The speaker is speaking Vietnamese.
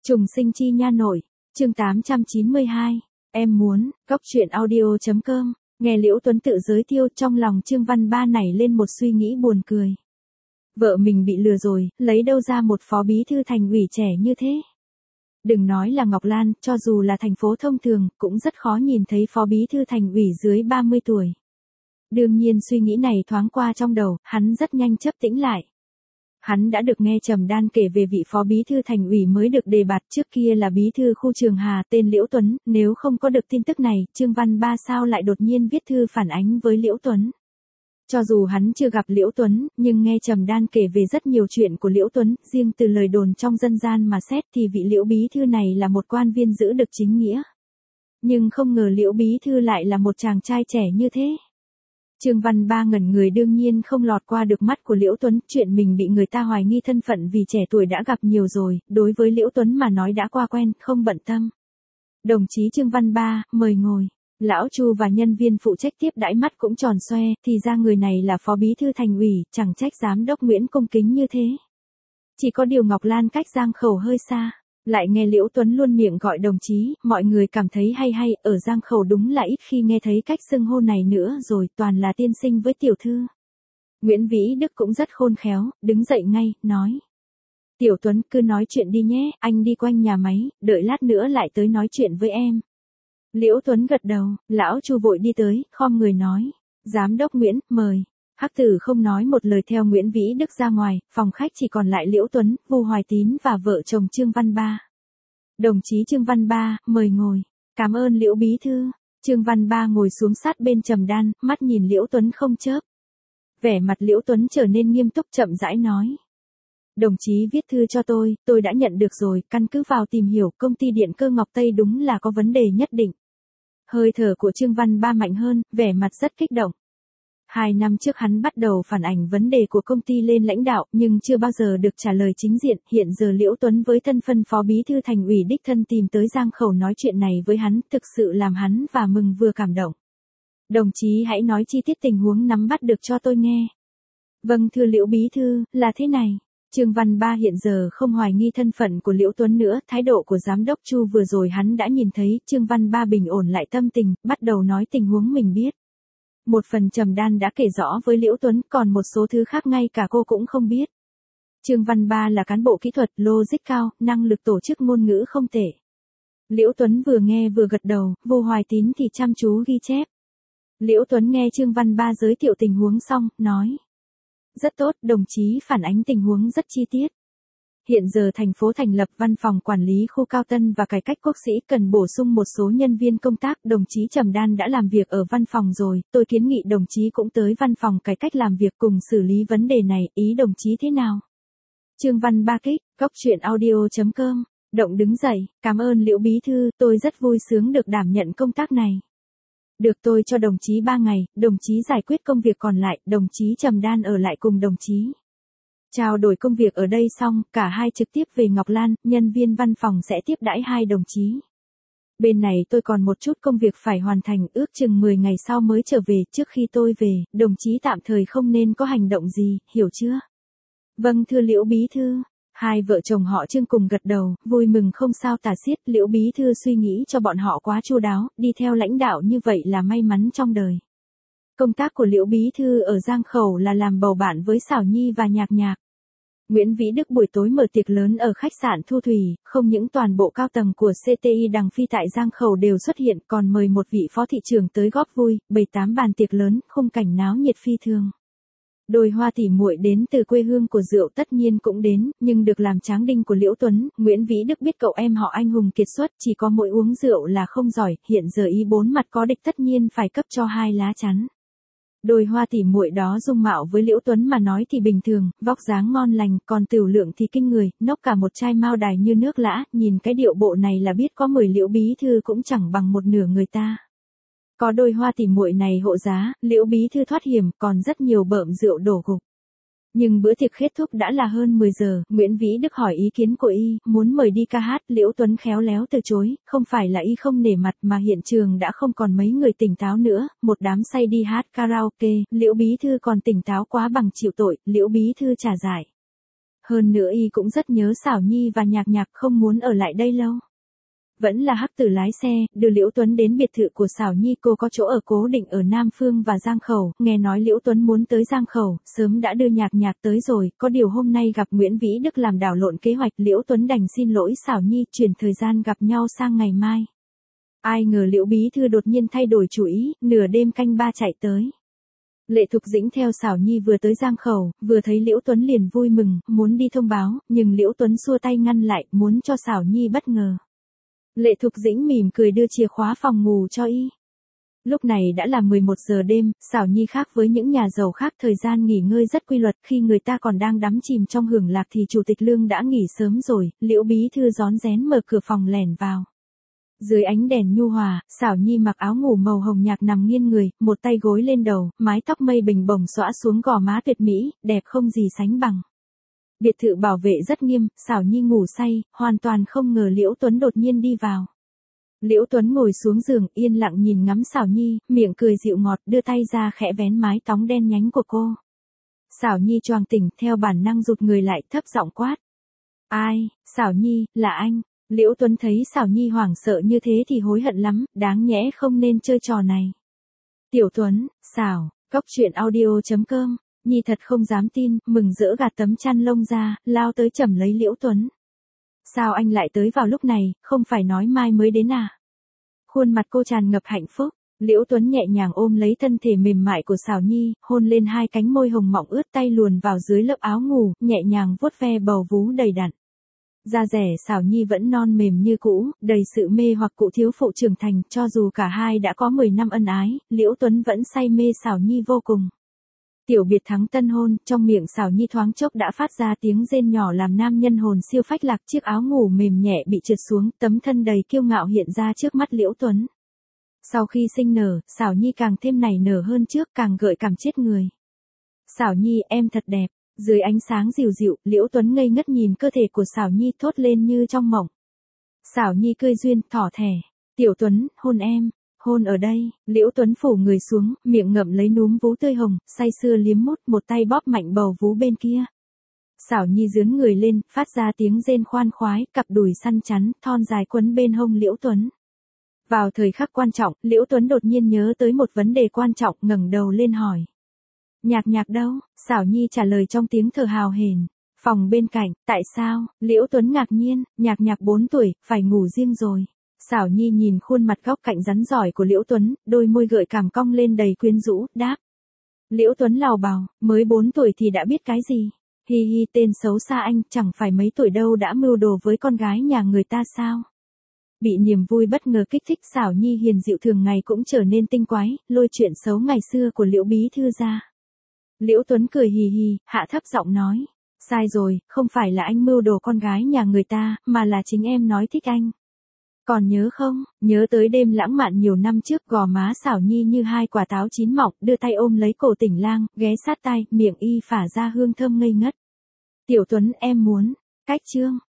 Trùng sinh chi nha nội, chương 892, em muốn, cóc truyện audio.com, nghe Liễu Tuấn tự giới thiệu trong lòng Trương Văn Ba nảy lên một suy nghĩ buồn cười. Vợ mình bị lừa rồi, lấy đâu ra một phó bí thư thành ủy trẻ như thế. Đừng nói là Ngọc Lan, cho dù là thành phố thông thường, cũng rất khó nhìn thấy phó bí thư thành ủy dưới 30 tuổi. Đương nhiên suy nghĩ này thoáng qua trong đầu, hắn rất nhanh chấp tĩnh lại. Hắn đã được nghe Trầm Đan kể về vị phó bí thư thành ủy mới được đề bạt, trước kia là bí thư khu Trường Hà tên Liễu Tuấn, nếu không có được tin tức này, Trương Văn Ba sao lại đột nhiên viết thư phản ánh với Liễu Tuấn. Cho dù hắn chưa gặp Liễu Tuấn, nhưng nghe Trầm Đan kể về rất nhiều chuyện của Liễu Tuấn, riêng từ lời đồn trong dân gian mà xét thì vị Liễu bí thư này là một quan viên giữ được chính nghĩa. Nhưng không ngờ Liễu bí thư lại là một chàng trai trẻ như thế. Trương Văn Ba ngẩn người đương nhiên không lọt qua được mắt của Liễu Tuấn, chuyện mình bị người ta hoài nghi thân phận vì trẻ tuổi đã gặp nhiều rồi, đối với Liễu Tuấn mà nói đã qua quen, không bận tâm. Đồng chí Trương Văn Ba, mời ngồi. Lão Chu và nhân viên phụ trách tiếp đãi mắt cũng tròn xoe, thì ra người này là phó bí thư thành ủy, chẳng trách giám đốc Nguyễn cung kính như thế. Chỉ có điều Ngọc Lan cách Giang Khẩu hơi xa. Lại nghe Liễu Tuấn luôn miệng gọi đồng chí, mọi người cảm thấy hay, ở Giang Khẩu đúng là ít khi nghe thấy cách xưng hô này nữa rồi, toàn là tiên sinh với tiểu thư. Nguyễn Vĩ Đức cũng rất khôn khéo, đứng dậy ngay, nói. Tiểu Tuấn cứ nói chuyện đi nhé, anh đi quanh nhà máy, đợi lát nữa lại tới nói chuyện với em. Liễu Tuấn gật đầu, lão Chu vội đi tới, khom người nói. Giám đốc Nguyễn, mời. Hắc Tử không nói một lời theo Nguyễn Vĩ Đức ra ngoài, phòng khách chỉ còn lại Liễu Tuấn, Vu Hoài Tín và vợ chồng Trương Văn Ba. Đồng chí Trương Văn Ba, mời ngồi. Cảm ơn Liễu bí thư. Trương Văn Ba ngồi xuống sát bên Trầm Đan, mắt nhìn Liễu Tuấn không chớp. Vẻ mặt Liễu Tuấn trở nên nghiêm túc chậm rãi nói. Đồng chí viết thư cho tôi đã nhận được rồi, căn cứ vào tìm hiểu, công ty điện cơ Ngọc Tây đúng là có vấn đề nhất định. Hơi thở của Trương Văn Ba mạnh hơn, vẻ mặt rất kích động. 2 năm trước hắn bắt đầu phản ảnh vấn đề của công ty lên lãnh đạo, nhưng chưa bao giờ được trả lời chính diện. Hiện giờ Liễu Tuấn với thân phận phó bí thư thành ủy đích thân tìm tới Giang Khẩu nói chuyện này với hắn, thực sự làm hắn và mừng vừa cảm động. Đồng chí hãy nói chi tiết tình huống nắm bắt được cho tôi nghe. Vâng thưa Liễu bí thư, là thế này. Trương Văn Ba hiện giờ không hoài nghi thân phận của Liễu Tuấn nữa, thái độ của giám đốc Chu vừa rồi hắn đã nhìn thấy. Trương Văn Ba bình ổn lại tâm tình, bắt đầu nói tình huống mình biết. Một phần Trầm Đan đã kể rõ với Liễu Tuấn, còn một số thứ khác ngay cả cô cũng không biết. Trương Văn Ba là cán bộ kỹ thuật, logic cao, năng lực tổ chức ngôn ngữ không tệ. Liễu Tuấn vừa nghe vừa gật đầu, Vô Hoài Tín thì chăm chú ghi chép. Liễu Tuấn nghe Trương Văn Ba giới thiệu tình huống xong, nói. Rất tốt, đồng chí phản ánh tình huống rất chi tiết. Hiện giờ thành phố thành lập văn phòng quản lý khu Cao Tân và cải cách quốc sĩ, cần bổ sung một số nhân viên công tác. Đồng chí Trầm Đan đã làm việc ở văn phòng rồi, tôi kiến nghị đồng chí cũng tới văn phòng cải cách làm việc cùng xử lý vấn đề này, ý đồng chí thế nào? Trương Văn Ba kích, cóc truyện audio.com, động đứng dậy, cảm ơn Liễu bí thư, tôi rất vui sướng được đảm nhận công tác này. Được, tôi cho đồng chí 3 ngày, đồng chí giải quyết công việc còn lại, đồng chí Trầm Đan ở lại cùng đồng chí. Trao đổi công việc ở đây xong, cả hai trực tiếp về Ngọc Lan, nhân viên văn phòng sẽ tiếp đãi hai đồng chí. Bên này tôi còn một chút công việc phải hoàn thành, ước chừng 10 ngày sau mới trở về. Trước khi tôi về, đồng chí tạm thời không nên có hành động gì, hiểu chưa? Vâng thưa Liễu bí thư. Hai vợ chồng họ Trương cùng gật đầu, vui mừng không sao tả xiết. Liễu bí thư suy nghĩ cho bọn họ quá chu đáo, đi theo lãnh đạo như vậy là may mắn trong đời. Công tác của Liễu bí thư ở Giang Khẩu là làm bầu bạn với Xảo Nhi và Nhạc Nhạc. Nguyễn Vĩ Đức buổi tối mở tiệc lớn ở khách sạn Thu Thủy, không những toàn bộ cao tầng của CTI Đằng Phi tại Giang Khẩu đều xuất hiện, còn mời một vị phó thị trưởng tới góp vui, 7-8 bàn tiệc lớn, khung cảnh náo nhiệt phi thường. Đôi Hoa tỉ muội đến từ quê hương của rượu tất nhiên cũng đến, nhưng được làm tráng đinh của Liễu Tuấn. Nguyễn Vĩ Đức biết cậu em họ anh hùng kiệt xuất, chỉ có mỗi uống rượu là không giỏi, hiện giờ ý 4 mặt có địch tất nhiên phải cấp cho 2 lá chắn. Đôi Hoa tỉ muội đó dung mạo với Liễu Tuấn mà nói thì bình thường, vóc dáng ngon lành, còn tửu lượng thì kinh người, nốc cả một chai mao đài như nước lã, nhìn cái điệu bộ này là biết có 10 Liễu bí thư cũng chẳng bằng một nửa người ta. Có đôi Hoa tỉ muội này hộ giá, Liễu bí thư thoát hiểm, còn rất nhiều bợm rượu đổ gục. Nhưng bữa tiệc kết thúc đã là hơn 10 giờ, Nguyễn Vĩ Đức hỏi ý kiến của y, muốn mời đi ca hát, Liễu Tuấn khéo léo từ chối, không phải là y không nể mặt mà hiện trường đã không còn mấy người tỉnh táo nữa, một đám say đi hát karaoke, Liễu bí thư còn tỉnh táo quá bằng chịu tội, Liễu bí thư trả giải. Hơn nữa y cũng rất nhớ Xảo Nhi và Nhạc Nhạc, không muốn ở lại đây lâu. Vẫn là Hắc Tử lái xe, đưa Liễu Tuấn đến biệt thự của Xảo Nhi, cô có chỗ ở cố định ở Nam Phương và Giang Khẩu, nghe nói Liễu Tuấn muốn tới Giang Khẩu, sớm đã đưa Nhạc Nhạc tới rồi, có điều hôm nay gặp Nguyễn Vĩ Đức làm đảo lộn kế hoạch, Liễu Tuấn đành xin lỗi Xảo Nhi, chuyển thời gian gặp nhau sang ngày mai. Ai ngờ Liễu bí thư đột nhiên thay đổi chủ ý, nửa đêm canh 3 chạy tới. Lệ Thục Dĩnh theo Xảo Nhi vừa tới Giang Khẩu, vừa thấy Liễu Tuấn liền vui mừng, muốn đi thông báo, nhưng Liễu Tuấn xua tay ngăn lại, muốn cho Xảo Nhi bất ngờ. Lệ Thục Dĩnh mỉm cười đưa chìa khóa phòng ngủ cho y. Lúc này đã là 11 giờ đêm, Xảo Nhi khác với những nhà giàu khác, thời gian nghỉ ngơi rất quy luật, khi người ta còn đang đắm chìm trong hưởng lạc thì Chủ tịch Lương đã nghỉ sớm rồi, Liễu bí thư rón rén mở cửa phòng lẻn vào. Dưới ánh đèn nhu hòa, Xảo Nhi mặc áo ngủ màu hồng nhạt nằm nghiêng người, một tay gối lên đầu, mái tóc mây bình bổng xõa xuống gò má tuyệt mỹ, đẹp không gì sánh bằng. Biệt thự bảo vệ rất nghiêm, Xảo Nhi ngủ say, hoàn toàn không ngờ Liễu Tuấn đột nhiên đi vào. Liễu Tuấn ngồi xuống giường, yên lặng nhìn ngắm Xảo Nhi, miệng cười dịu ngọt, đưa tay ra khẽ vén mái tóc đen nhánh của cô. Xảo Nhi choàng tỉnh, theo bản năng rụt người lại, thấp giọng quát. Ai? Xảo Nhi, là anh. Liễu Tuấn thấy Xảo Nhi hoảng sợ như thế thì hối hận lắm, đáng nhẽ không nên chơi trò này. Tiểu Tuấn, Xảo, cóc truyện audio.com. Nhi thật không dám tin, mừng rỡ gạt tấm chăn lông ra, lao tới chầm lấy Liễu Tuấn. Sao anh lại tới vào lúc này, không phải nói mai mới đến à? Khuôn mặt cô tràn ngập hạnh phúc, Liễu Tuấn nhẹ nhàng ôm lấy thân thể mềm mại của Xảo Nhi, hôn lên hai cánh môi hồng mọng ướt, tay luồn vào dưới lớp áo ngủ, nhẹ nhàng vuốt ve bầu vú đầy đặn. Da rẻ Xảo Nhi vẫn non mềm như cũ, đầy sự mê hoặc cụ thiếu phụ trưởng thành, cho dù cả hai đã có 10 năm ân ái, Liễu Tuấn vẫn say mê Xảo Nhi vô cùng. Tiểu biệt thắng tân hôn, trong miệng Xảo Nhi thoáng chốc đã phát ra tiếng rên nhỏ làm nam nhân hồn siêu phách lạc, chiếc áo ngủ mềm nhẹ bị trượt xuống, tấm thân đầy kiêu ngạo hiện ra trước mắt Liễu Tuấn. Sau khi sinh nở, Xảo Nhi càng thêm nảy nở hơn trước, càng gợi cảm chết người. Xảo Nhi, em thật đẹp. Dưới ánh sáng dịu dịu, Liễu Tuấn ngây ngất nhìn cơ thể của Xảo Nhi, thốt lên như trong mộng. Xảo Nhi cười duyên, thỏ thẻ. Tiểu Tuấn, hôn em. Hôn ở đây. Liễu Tuấn phủ người xuống, miệng ngậm lấy núm vú tươi hồng, say sưa liếm mút, một tay bóp mạnh bầu vú bên kia. Xảo Nhi dướn người lên, phát ra tiếng rên khoan khoái, cặp đùi săn chắn, thon dài quấn bên hông Liễu Tuấn. Vào thời khắc quan trọng, Liễu Tuấn đột nhiên nhớ tới một vấn đề quan trọng, ngẩng đầu lên hỏi. Nhạc Nhạc đâu? Xảo Nhi trả lời trong tiếng thở hào hển. Phòng bên cạnh, tại sao? Liễu Tuấn ngạc nhiên, Nhạc Nhạc 4 tuổi, phải ngủ riêng rồi. Xảo Nhi nhìn khuôn mặt góc cạnh rắn giỏi của Liễu Tuấn, đôi môi gợi cảm cong lên đầy quyến rũ, đáp. Liễu Tuấn lào bào, mới 4 tuổi thì đã biết cái gì? Hi hi, tên xấu xa anh, chẳng phải mấy tuổi đâu đã mưu đồ với con gái nhà người ta sao? Bị niềm vui bất ngờ kích thích, Xảo Nhi hiền dịu thường ngày cũng trở nên tinh quái, lôi chuyện xấu ngày xưa của Liễu bí thư ra. Liễu Tuấn cười hì hì, hạ thấp giọng nói. Sai rồi, không phải là anh mưu đồ con gái nhà người ta, mà là chính em nói thích anh. Còn nhớ không, nhớ tới đêm lãng mạn nhiều năm trước, gò má Xảo Nhi như hai quả táo chín mọng, đưa tay ôm lấy cổ Tỉnh Lang, ghé sát tai, miệng y phả ra hương thơm ngây ngất. Tiểu Tuấn, em muốn. Cách chương.